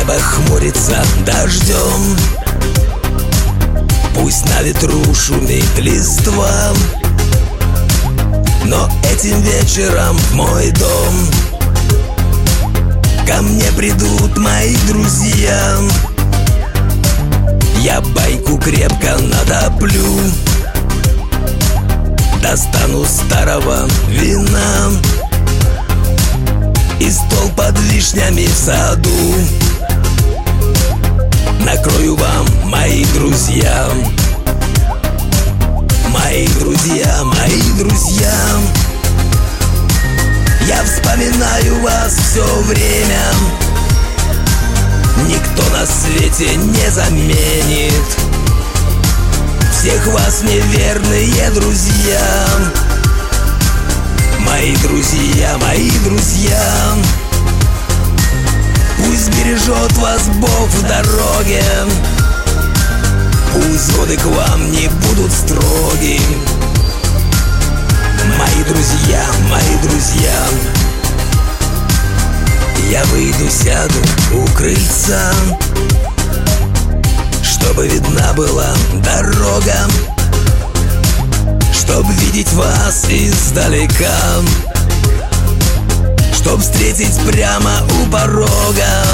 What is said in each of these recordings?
Небо хмурится дождем, пусть на ветру шумит листва, но этим вечером в мой дом ко мне придут мои друзья. Я байку крепко натоплю, достану старого вина и стол под вишнями в саду накрою вам, мои друзья. Мои друзья, мои друзья, я вспоминаю вас все время. Никто на свете не заменит всех вас, мне верные друзья. Мои друзья, мои друзья, пусть бережет вас Бог в дороге, пусть годы к вам не будут строги. Мои друзья, мои друзья, я выйду, сяду у крыльца, чтобы видна была дорога, чтоб видеть вас издалека, чтоб встретить прямо у порога.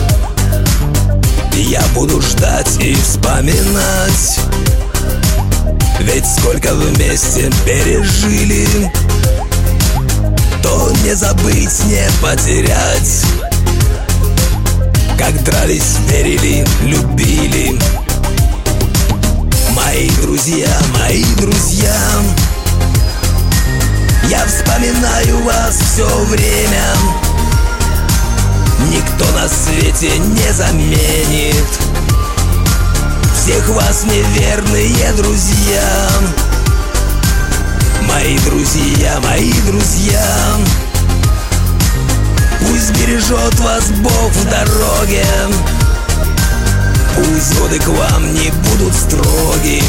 Я буду ждать и вспоминать, ведь сколько вместе пережили, то не забыть, не потерять. Как дрались, верили, любили. Мои друзья, мои друзья, я вспоминаю вас все время. Никто на свете не заменит всех вас, мне верные друзья. Мои друзья, мои друзья, пусть бережет вас Бог в дороге, пусть годы к вам не будут строги.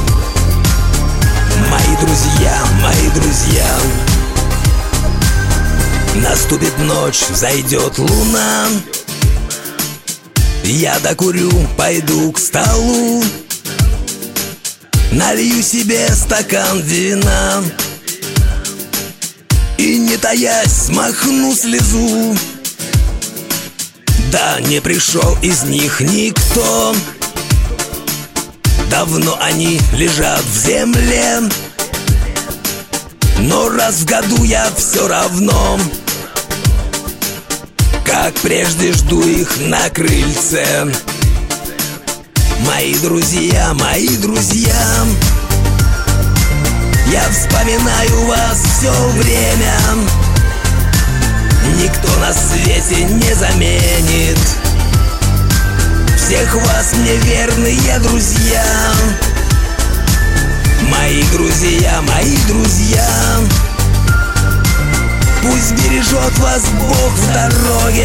Мои друзья, мои друзья, наступит ночь, взойдет луна, я докурю, пойду к столу, налью себе стакан вина и, не таясь, смахну слезу. Да, не пришел из них никто, давно они лежат в земле, но раз в году я все равно, как прежде, жду их на крыльце. Мои друзья, мои друзья, я вспоминаю вас все время. Никто на свете не заменит всех вас, мне верные друзья. Мои друзья, мои друзья, пусть бережет вас Бог в дороге,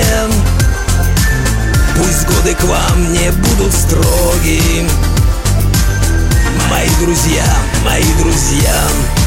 пусть годы к вам не будут строги. Мои друзья, мои друзья,